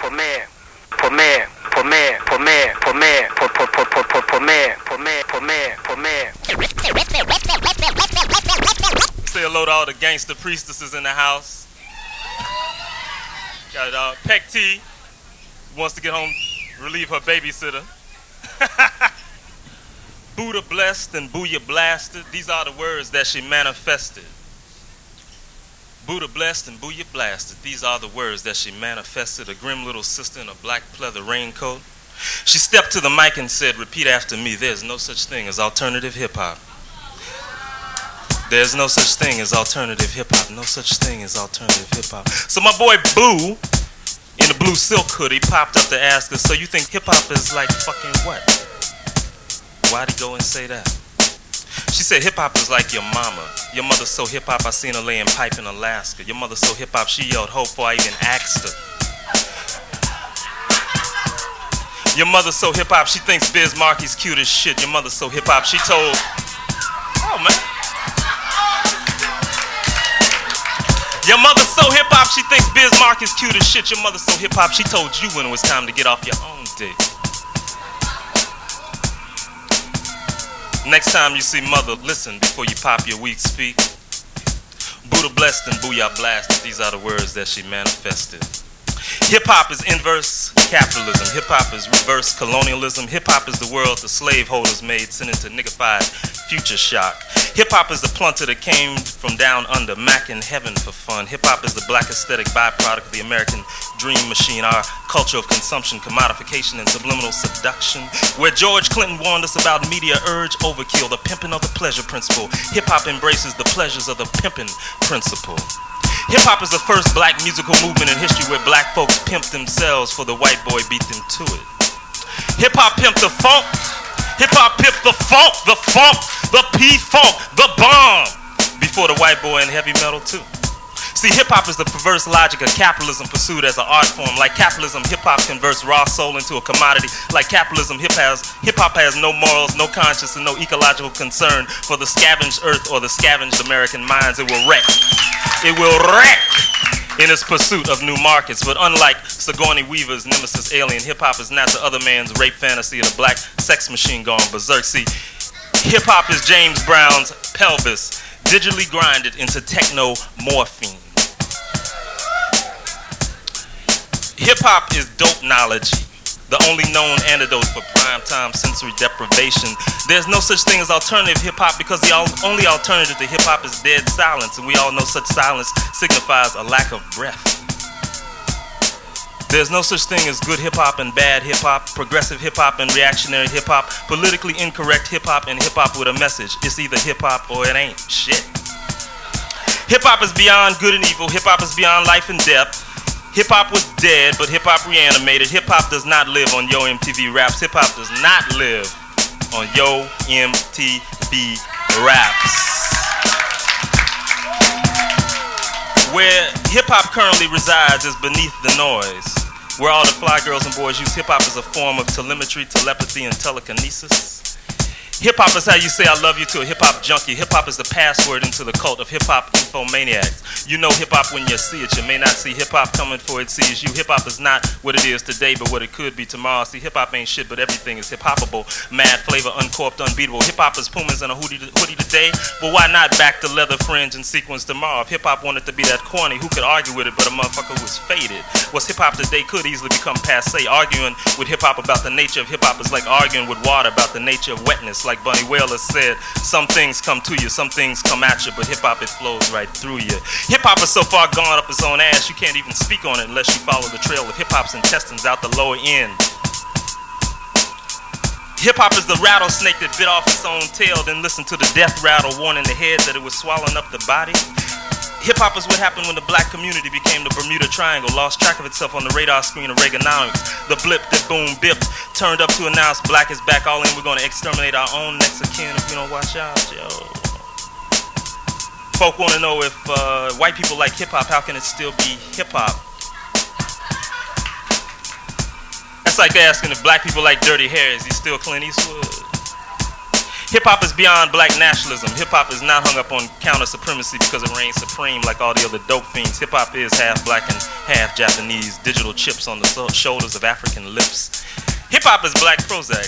Say hello to all the gangster priestesses in the house. Got Peck T, wants to get home, relieve her babysitter. Buddha blessed and Booyah blasted. These are the words that she manifested. Buddha blessed and Booyah blasted. These are the words that she manifested. A grim little sister in a black pleather raincoat. She stepped to the mic and said, "Repeat after me. There's no such thing as alternative hip-hop. There's no such thing as alternative hip-hop. No such thing as alternative hip-hop." So my boy Boo, in the blue silk hoodie, popped up to ask us, "So you think hip-hop is like fucking what?" Why'd he go and say that? She said, "Hip-hop is like your mama. Your mother's so hip-hop, I seen her laying pipe in Alaska. Your mother's so hip-hop, she yelled ho before I even asked her. Your mother's so hip-hop, she thinks Biz Markie's cute as shit. Your mother's so hip-hop, she told..." Oh, man. Your mother's so hip-hop, she thinks Biz Markie's cute as shit. Your mother's so hip-hop, she told you when it was time to get off your own dick. Next time you see mother, listen before you pop your weak speak. Buddha blessed and Booyah blasted. These are the words that she manifested. Hip-hop is inverse capitalism. Hip-hop is reverse colonialism. Hip-hop is the world the slaveholders made, sent into niggified future shock. Hip-hop is the plunter that came from down under, Mac in heaven for fun. Hip-hop is the black aesthetic byproduct of the American dream machine, our culture of consumption, commodification, and subliminal seduction. Where George Clinton warned us about media urge overkill, the pimping of the pleasure principle. Hip-hop embraces the pleasures of the pimping principle. Hip-hop is the first black musical movement in history where black folks pimped themselves for the white boy beat them to it. Hip-hop pimped the funk. Hip-hop pimped the funk, the P-funk, the bomb, before the white boy in heavy metal too. See, hip-hop is the perverse logic of capitalism pursued as an art form. Like capitalism, hip-hop converts raw soul into a commodity. Like capitalism, hip-hop has no morals, no conscience, and no ecological concern for the scavenged earth or the scavenged American minds. It will wreck. It will wreck in its pursuit of new markets. But unlike Sigourney Weaver's nemesis alien, hip-hop is not the other man's rape fantasy of the black sex machine gone berserk. See, hip-hop is James Brown's pelvis, digitally grinded into techno-morphine. Hip-hop is dope-nology, the only known antidote for primetime sensory deprivation. There's no such thing as alternative hip-hop because the only alternative to hip-hop is dead silence, and we all know such silence signifies a lack of breath. There's no such thing as good hip-hop and bad hip-hop, progressive hip-hop and reactionary hip-hop, politically incorrect hip-hop and hip-hop with a message. It's either hip-hop or it ain't shit. Hip-hop is beyond good and evil. Hip-hop is beyond life and death. Hip-hop was dead, but hip-hop reanimated. Hip-hop does not live on Yo MTV Raps. Hip-hop does not live on Yo MTV Raps. Where hip-hop currently resides is beneath the noise. Where all the fly girls and boys use hip-hop as a form of telemetry, telepathy, and telekinesis. Hip-hop is how you say I love you to a hip-hop junkie. Hip-hop is the password into the cult of hip-hop infomaniacs. You know hip-hop when you see it. You may not see hip-hop coming for it sees you. Hip-hop is not what it is today, but what it could be tomorrow. See, hip-hop ain't shit, but everything is hip-hopable. Mad flavor, uncorked, unbeatable. Hip-hop is Pumas and a hoodie today, but why not back to leather fringe and sequins tomorrow? If hip-hop wanted to be that corny, who could argue with it but a motherfucker who was faded? What's hip-hop today could easily become passe. Arguing with hip-hop about the nature of hip-hop is like arguing with water about the nature of wetness. Like Bunny Wailer said, some things come to you, some things come at you, but hip-hop, it flows right through you. Hip-hop is so far gone up its own ass, you can't even speak on it unless you follow the trail of hip-hop's intestines out the lower end. Hip-hop is the rattlesnake that bit off its own tail, then listened to the death rattle warning the head that it was swallowing up the body. Hip-hop is what happened when the black community became the Bermuda Triangle, lost track of itself on the radar screen of Reaganomics. The blip that boom bipped, turned up to announce black is back all in. We're gonna exterminate our own next of kin if we don't watch out, yo. Folk wanna know if white people like hip-hop, how can it still be hip-hop? That's like asking if black people like Dirty Harry, is he still Clint Eastwood? Hip-hop is beyond black nationalism. Hip-hop is not hung up on counter supremacy because it reigns supreme like all the other dope fiends. Hip-hop is half black and half Japanese, digital chips on the shoulders of African lips. Hip hop is black Prozac,